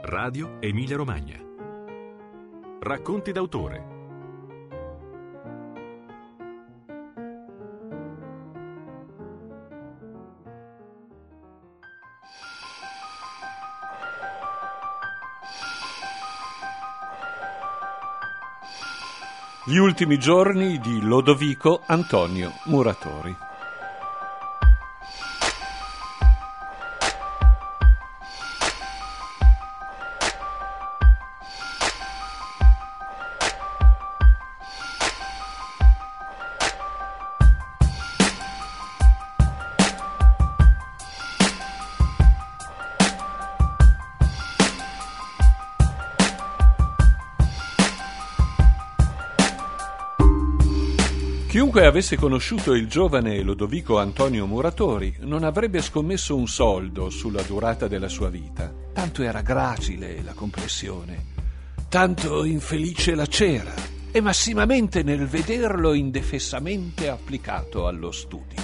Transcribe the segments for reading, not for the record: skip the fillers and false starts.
Radio Emilia Romagna. Racconti d'autore. Gli ultimi giorni di Lodovico Antonio Muratori. Chiunque avesse conosciuto il giovane Lodovico Antonio Muratori non avrebbe scommesso un soldo sulla durata della sua vita. Tanto era gracile la complessione, tanto infelice la cera, e massimamente nel vederlo indefessamente applicato allo studio.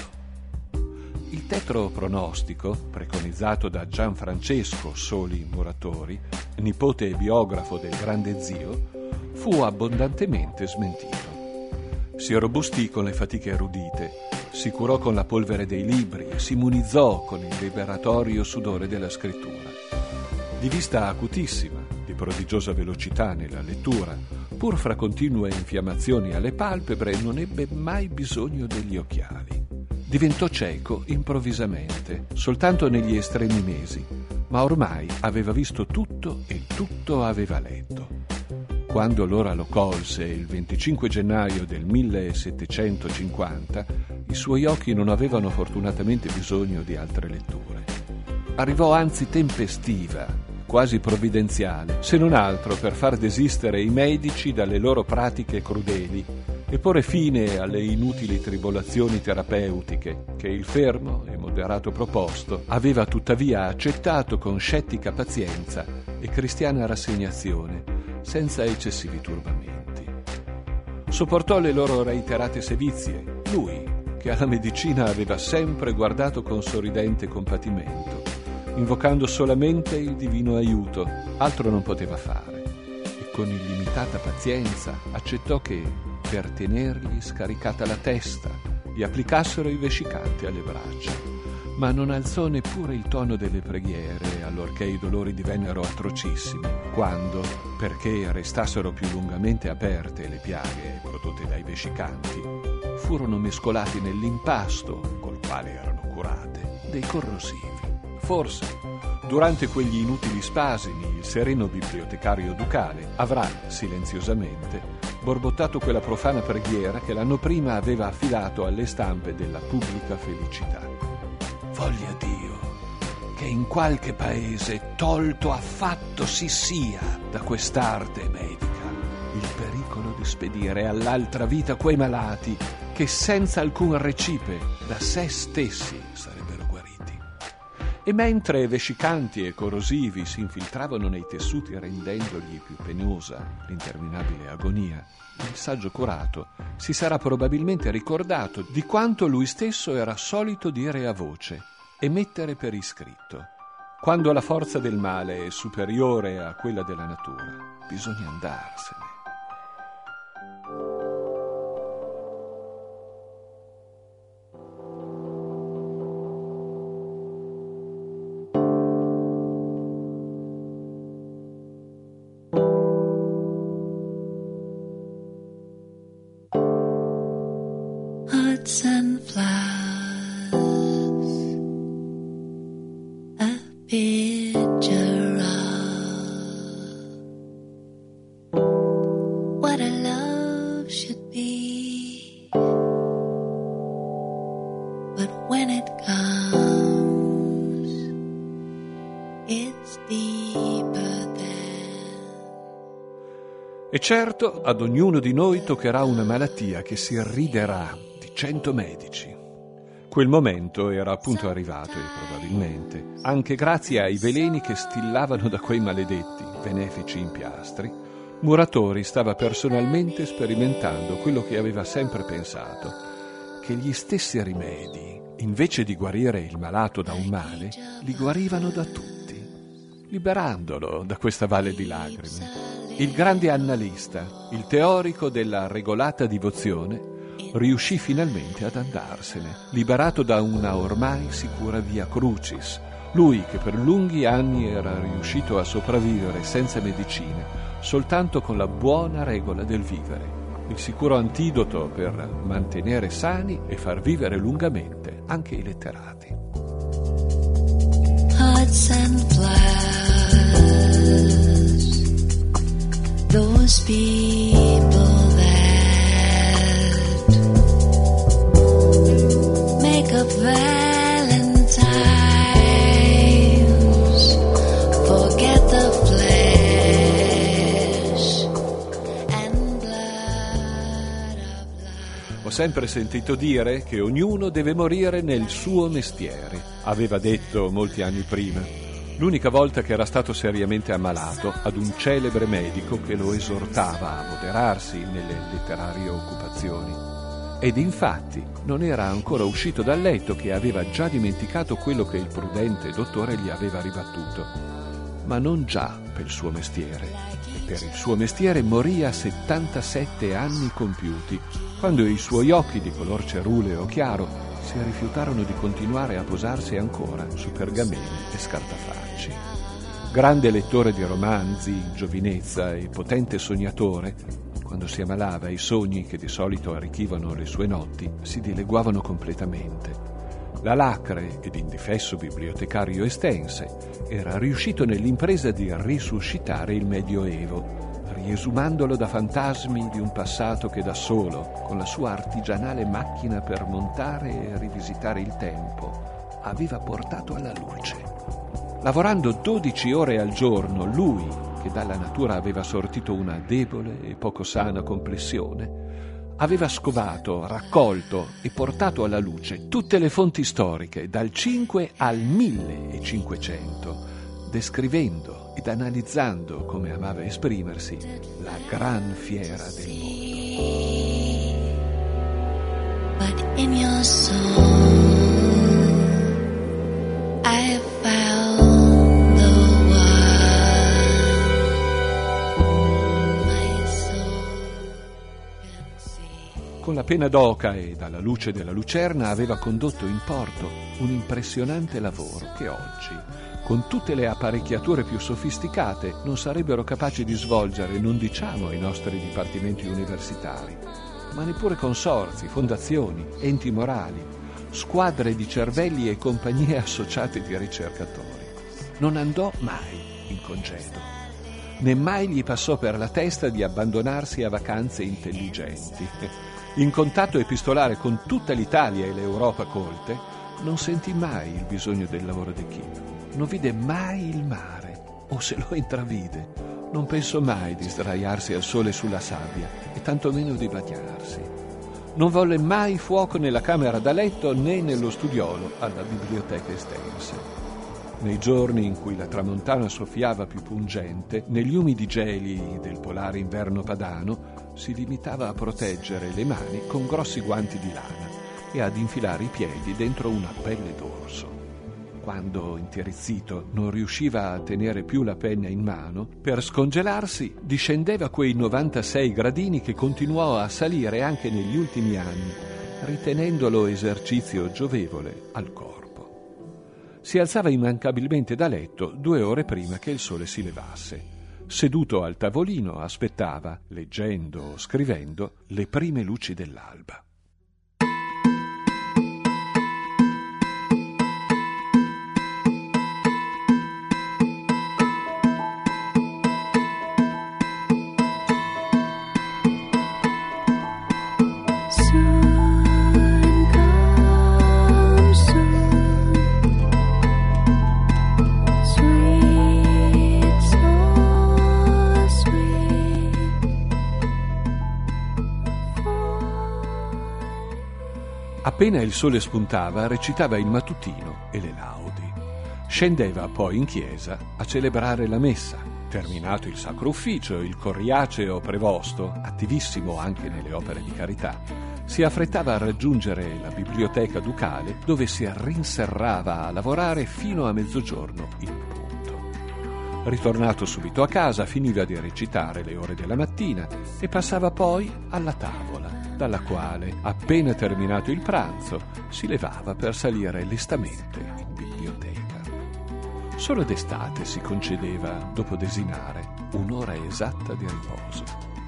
Il tetro pronostico, preconizzato da Gianfrancesco Soli Muratori, nipote e biografo del grande zio, fu abbondantemente smentito. Si robustì con le fatiche erudite, si curò con la polvere dei libri e si immunizzò con il liberatorio sudore della scrittura. Di vista acutissima, di prodigiosa velocità nella lettura, pur fra continue infiammazioni alle palpebre, non ebbe mai bisogno degli occhiali. Diventò cieco improvvisamente, soltanto negli estremi mesi, ma ormai aveva visto tutto e tutto aveva letto. Quando l'ora lo colse, il 25 gennaio del 1750, i suoi occhi non avevano fortunatamente bisogno di altre letture. Arrivò anzi tempestiva, quasi provvidenziale, se non altro per far desistere i medici dalle loro pratiche crudeli e porre fine alle inutili tribolazioni terapeutiche che il fermo e moderato proposto aveva tuttavia accettato con scettica pazienza e cristiana rassegnazione, senza eccessivi turbamenti. Sopportò le loro reiterate sevizie, lui, che alla medicina aveva sempre guardato con sorridente compatimento, invocando solamente il divino aiuto, altro non poteva fare, e con illimitata pazienza accettò che, per tenergli scaricata la testa, gli applicassero i vescicanti alle braccia, ma non alzò neppure il tono delle preghiere allorché i dolori divennero atrocissimi, quando, perché restassero più lungamente aperte le piaghe prodotte dai vescicanti, furono mescolati nell'impasto col quale erano curate dei corrosivi. Forse, durante quegli inutili spasimi, il sereno bibliotecario ducale avrà, silenziosamente, borbottato quella profana preghiera che l'anno prima aveva affidato alle stampe della pubblica felicità. Voglia Dio che in qualche paese tolto affatto si sia da quest'arte medica il pericolo di spedire all'altra vita quei malati che senza alcun recipe da sé stessi sarebbero guariti. E mentre vescicanti e corrosivi si infiltravano nei tessuti rendendogli più penosa l'interminabile agonia, il saggio curato si sarà probabilmente ricordato di quanto lui stesso era solito dire a voce e mettere per iscritto: quando la forza del male è superiore a quella della natura, bisogna andarsene. Hudson flowers, a picture of what a love should be, but when it comes, it's deeper than. E certo, ad ognuno di noi toccherà una malattia che si riderà di 100 medici. Quel momento era appunto arrivato e probabilmente, anche grazie ai veleni che stillavano da quei maledetti benefici impiastri, Muratori stava personalmente sperimentando quello che aveva sempre pensato, che gli stessi rimedi, invece di guarire il malato da un male, li guarivano da tutti. liberandolo da questa valle di lacrime. Il grande annalista, il teorico della regolata divozione, riuscì finalmente ad andarsene, liberato da una ormai sicura via crucis. Lui che per lunghi anni era riuscito a sopravvivere senza medicine, soltanto con la buona regola del vivere, il sicuro antidoto per mantenere sani e far vivere lungamente anche i letterati. Hearts and flowers, those people that make up Valentines, forget the flesh and blood of life. Ho sempre sentito dire che ognuno deve morire nel suo mestiere, aveva detto molti anni prima. L'unica volta che era stato seriamente ammalato ad un celebre medico che lo esortava a moderarsi nelle letterarie occupazioni. Ed infatti non era ancora uscito dal letto che aveva già dimenticato quello che il prudente dottore gli aveva ribattuto. Ma non già per il suo mestiere. E per il suo mestiere morì a 77 anni compiuti, quando i suoi occhi di color ceruleo chiaro si rifiutarono di continuare a posarsi ancora su pergamene e scartafacci. Grande lettore di romanzi in giovinezza e potente sognatore, quando si ammalava i sogni che di solito arricchivano le sue notti si dileguavano completamente. L'alacre ed indifesso bibliotecario estense era riuscito nell'impresa di risuscitare il Medioevo, riesumandolo da fantasmi di un passato che da solo, con la sua artigianale macchina per montare e rivisitare il tempo, aveva portato alla luce. Lavorando 12 ore al giorno, lui, che dalla natura aveva sortito una debole e poco sana complessione, aveva scovato, raccolto e portato alla luce tutte le fonti storiche dal 5 al 1500, descrivendo ed analizzando, come amava esprimersi, la gran fiera del mondo. But in your soul, I found the one my soul can see. Con la penna d'oca e dalla luce della lucerna aveva condotto in porto un impressionante lavoro che oggi, con tutte le apparecchiature più sofisticate, non sarebbero capaci di svolgere, non diciamo ai nostri dipartimenti universitari, ma neppure consorzi, fondazioni, enti morali, squadre di cervelli e compagnie associate di ricercatori. Non andò mai in congedo, né mai gli passò per la testa di abbandonarsi a vacanze intelligenti. In contatto epistolare con tutta l'Italia e l'Europa colte, non sentì mai il bisogno del lavoro d'equipe. Non vide mai il mare, o se lo intravide, non pensò mai di sdraiarsi al sole sulla sabbia e tantomeno di bagnarsi. Non volle mai fuoco nella camera da letto né nello studiolo alla biblioteca estense. Nei giorni in cui la tramontana soffiava più pungente, negli umidi geli del polare inverno padano, si limitava a proteggere le mani con grossi guanti di lana e ad infilare i piedi dentro una pelle d'orso. Quando, intirizzito, non riusciva a tenere più la penna in mano, per scongelarsi discendeva quei 96 gradini che continuò a salire anche negli ultimi anni, ritenendolo esercizio giovevole al corpo. Si alzava immancabilmente da letto 2 ore prima che il sole si levasse. Seduto al tavolino aspettava, leggendo o scrivendo, le prime luci dell'alba. Appena il sole spuntava, recitava il mattutino e le laudi. Scendeva poi in chiesa a celebrare la messa. Terminato il sacro ufficio, il coriaceo prevosto, attivissimo anche nelle opere di carità, si affrettava a raggiungere la biblioteca ducale, dove si rinserrava a lavorare fino a mezzogiorno in punto. Ritornato subito a casa, finiva di recitare le ore della mattina e passava poi alla tavola, dalla quale, appena terminato il pranzo, si levava per salire lestamente in biblioteca. Solo d'estate si concedeva, dopo desinare, un'ora esatta di riposo.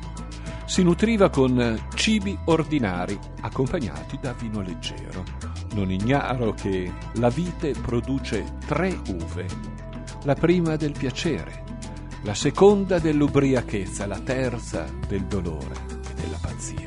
Si nutriva con cibi ordinari, accompagnati da vino leggero. Non ignaro che la vite produce 3 uve. La prima del piacere, la seconda dell'ubriachezza, la terza del dolore e della pazzia.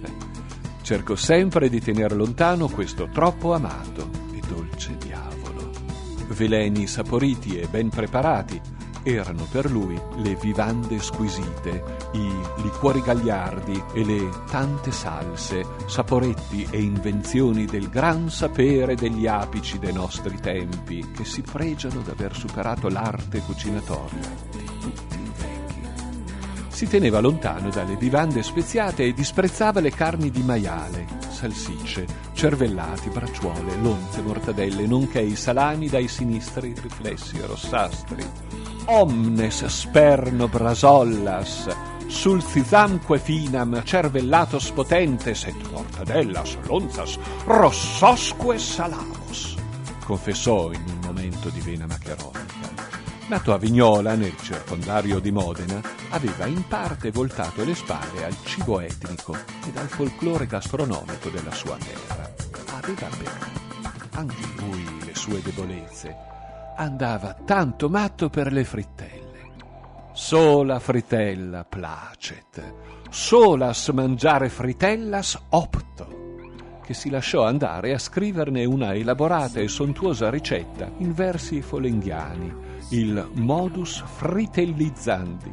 Cerco sempre di tenere lontano questo troppo amato e dolce diavolo. Veleni saporiti e ben preparati erano per lui le vivande squisite, i liquori gagliardi e le tante salse, saporetti e invenzioni del gran sapere degli apici dei nostri tempi, che si pregiano d'aver superato l'arte cucinatoria di tutti i vecchi. Si teneva lontano dalle vivande speziate e disprezzava le carni di maiale, salsicce, cervellati, bracciuole, lonze, mortadelle, nonché i salami dai sinistri riflessi rossastri. Omnes sperno brasollas, sulcizamque finam cervellatos potentes et mortadellas lonzas rossosque salamos, confessò in un momento di vena maccheronica. Nato a Vignola, nel circondario di Modena, aveva in parte voltato le spalle al cibo etnico ed al folklore gastronomico della sua terra. Aveva però anche lui le sue debolezze. Andava tanto matto per le frittelle. Sola fritella placet, solas mangiare fritellas opto, che si lasciò andare a scriverne una elaborata e sontuosa ricetta in versi folenghiani, il modus fritellizzandi.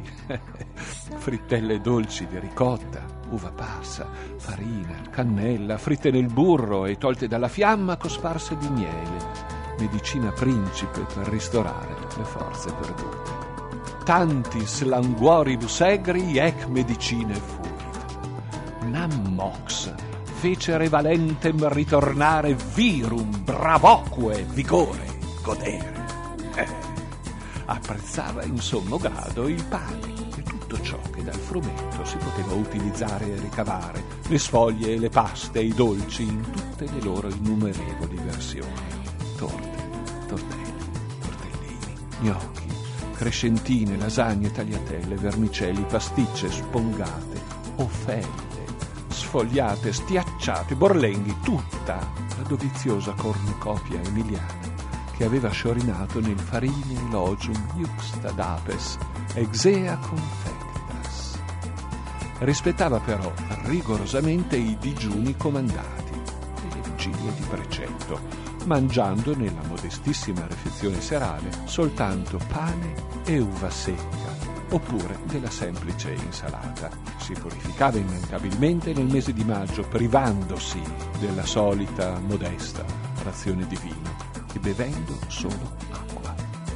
Frittelle dolci di ricotta, uva passa, farina, cannella, fritte nel burro e tolte dalla fiamma cosparse di miele, medicina principe per ristorare le forze perdute. Tantis languoribus egri ec medicine fuit. Nam mox fecere valentem ritornare virum bravoque vigore godere. Apprezzava in sommo grado il pane e tutto ciò che dal frumento si poteva utilizzare e ricavare, le sfoglie e le paste e i dolci in tutte le loro innumerevoli versioni. Torte, tortelli, tortellini, gnocchi, crescentine, lasagne, tagliatelle, vermicelli, pasticce, spongate, offelle, sfogliate, stiacciate, borlenghi, tutta la doviziosa cornucopia emiliana che aveva sciorinato nel farine elogium iuxta apes exea confectas. Rispettava però rigorosamente i digiuni comandati e le vigilie di precetto, mangiando nella modestissima refezione serale soltanto pane e uva secca, oppure della semplice insalata. Si purificava immancabilmente nel mese di maggio, privandosi della solita modesta razione di vino e bevendo solo acqua.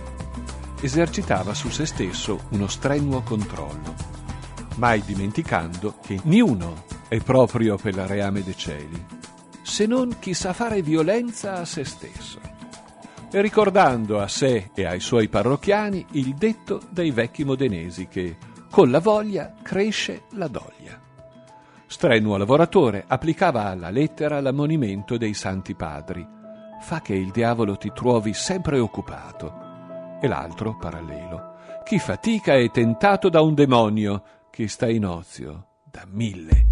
Esercitava su se stesso uno strenuo controllo, mai dimenticando che niuno è proprio per la reame de cieli, se non chi sa fare violenza a se stesso, e ricordando a sé e ai suoi parrocchiani il detto dei vecchi modenesi che con la voglia cresce la doglia. Strenuo lavoratore, applicava alla lettera l'ammonimento dei santi padri: fa che il diavolo ti trovi sempre occupato. E l'altro, parallelo: chi fatica è tentato da un demonio, chi sta in ozio da 1000.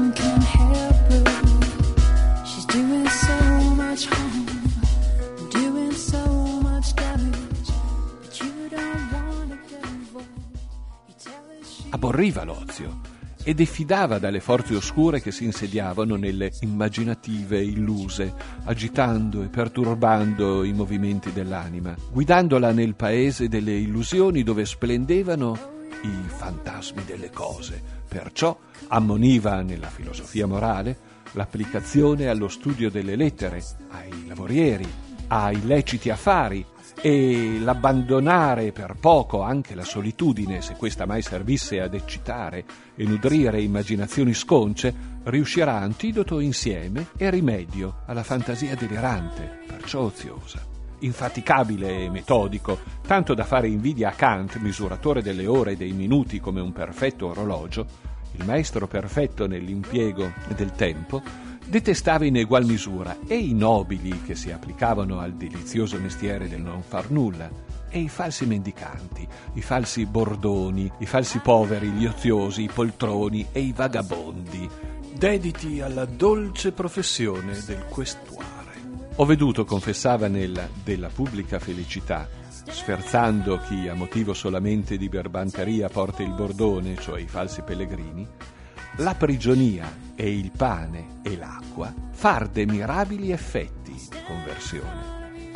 Do aborriva l'ozio e diffidava dalle forze oscure che si insediavano nelle immaginative illuse, agitando e perturbando i movimenti dell'anima, guidandola nel paese delle illusioni dove splendevano i fantasmi delle cose. Perciò ammoniva nella filosofia morale l'applicazione allo studio delle lettere, ai lavorieri, ai leciti affari, e l'abbandonare per poco anche la solitudine, se questa mai servisse ad eccitare e nutrire immaginazioni sconce, riuscirà antidoto insieme e rimedio alla fantasia delirante, perciò oziosa. Infaticabile e metodico, tanto da fare invidia a Kant, misuratore delle ore e dei minuti come un perfetto orologio, il maestro perfetto nell'impiego del tempo, detestava in egual misura e i nobili che si applicavano al delizioso mestiere del non far nulla, e i falsi mendicanti, i falsi bordoni, i falsi poveri, gli oziosi, i poltroni e i vagabondi, dediti alla dolce professione del questuare. Ho veduto, confessava nella Della pubblica felicità, sferzando chi a motivo solamente di berbanteria porta il bordone, cioè i falsi pellegrini, la prigionia e il pane e l'acqua far dei mirabili effetti di conversione.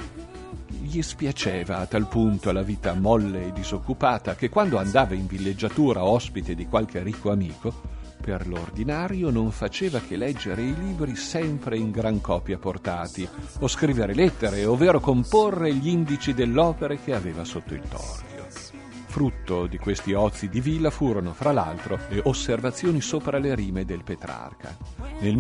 Gli spiaceva a tal punto la vita molle e disoccupata che quando andava in villeggiatura ospite di qualche ricco amico, per l'ordinario non faceva che leggere i libri sempre in gran copia portati, o scrivere lettere, ovvero comporre gli indici dell'opere che aveva sotto il torchio. Frutto di questi ozi di villa furono, fra l'altro, le osservazioni sopra le rime del Petrarca. Nel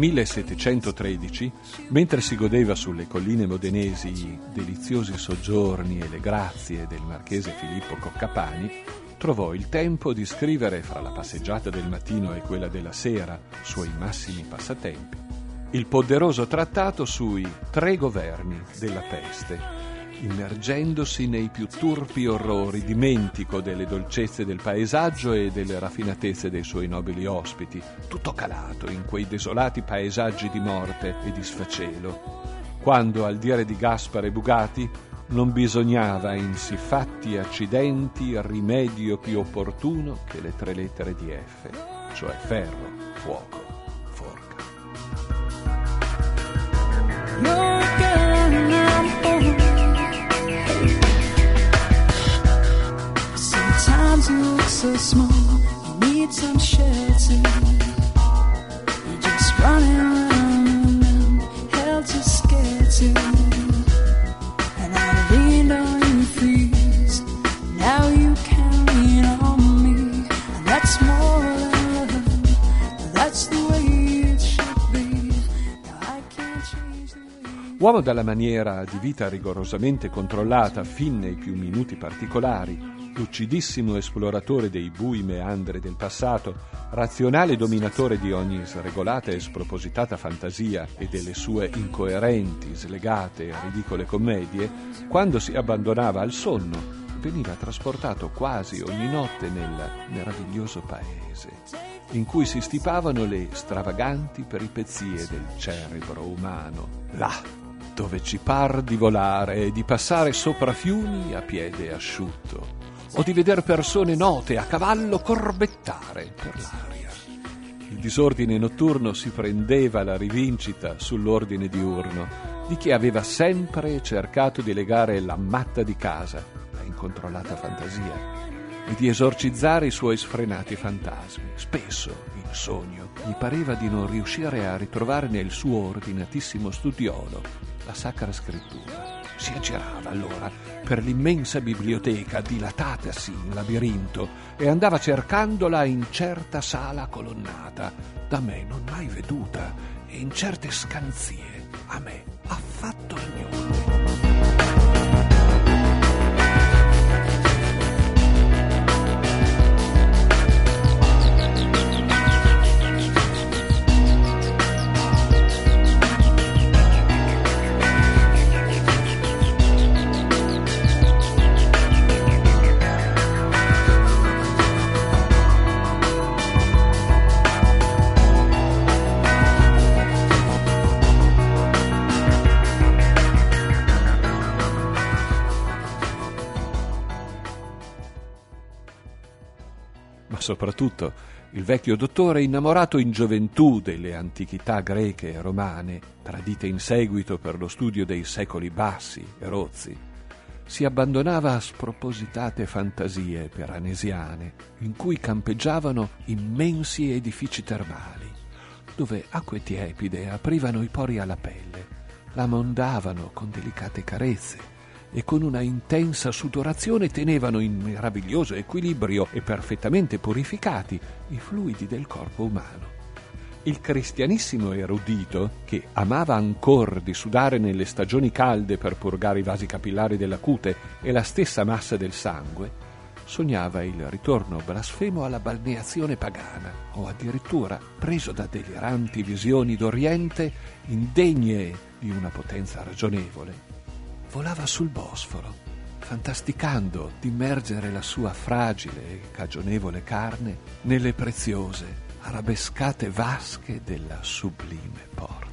1713, mentre si godeva sulle colline modenesi i deliziosi soggiorni e le grazie del marchese Filippo Coccapani, trovò il tempo di scrivere, fra la passeggiata del mattino e quella della sera, suoi massimi passatempi, il poderoso trattato sui 3 governi della peste, immergendosi nei più turpi orrori, dimentico delle dolcezze del paesaggio e delle raffinatezze dei suoi nobili ospiti, tutto calato in quei desolati paesaggi di morte e di sfacelo, quando, al dire di Gaspare Bugatti, non bisognava in siffatti accidenti rimedio più opportuno che le 3 lettere di F, cioè ferro, fuoco, forca. Sometimes you look so small, you need some shelter. You're just running around, held to scared. And I leaned on your feet, now you can lean on me. And that's more than love, that's the way it should be. Now I can't change the way. Uomo dalla maniera di vita rigorosamente controllata fin nei più minuti particolari, lucidissimo esploratore dei bui meandri del passato, razionale dominatore di ogni sregolata e spropositata fantasia e delle sue incoerenti, slegate e ridicole commedie, quando si abbandonava al sonno, veniva trasportato quasi ogni notte nel meraviglioso paese, in cui si stipavano le stravaganti peripezie del cerebro umano, là dove ci par di volare e di passare sopra fiumi a piede asciutto, o di veder persone note a cavallo corbettare per l'aria. Il disordine notturno si prendeva la rivincita sull'ordine diurno di chi aveva sempre cercato di legare la matta di casa, la incontrollata fantasia, e di esorcizzare i suoi sfrenati fantasmi. Spesso, in sogno, gli pareva di non riuscire a ritrovare nel suo ordinatissimo studiolo la Sacra Scrittura. Si aggirava allora per l'immensa biblioteca dilatatasi in labirinto e andava cercandola in certa sala colonnata, da me non mai veduta, e in certe scanzie, a me affatto ignote. soprattutto il vecchio dottore, innamorato in gioventù delle antichità greche e romane, tradite in seguito per lo studio dei secoli bassi e rozzi, si abbandonava a spropositate fantasie piranesiane in cui campeggiavano immensi edifici termali, dove acque tiepide aprivano i pori alla pelle, la mondavano con delicate carezze e con una intensa sudorazione tenevano in meraviglioso equilibrio e perfettamente purificati i fluidi del corpo umano. Il cristianissimo erudito, che amava ancor di sudare nelle stagioni calde per purgare i vasi capillari della cute e la stessa massa del sangue, sognava il ritorno blasfemo alla balneazione pagana, o addirittura, preso da deliranti visioni d'Oriente indegne di una potenza ragionevole, volava sul Bosforo, fantasticando d'immergere la sua fragile e cagionevole carne nelle preziose, arabescate vasche della sublime porta.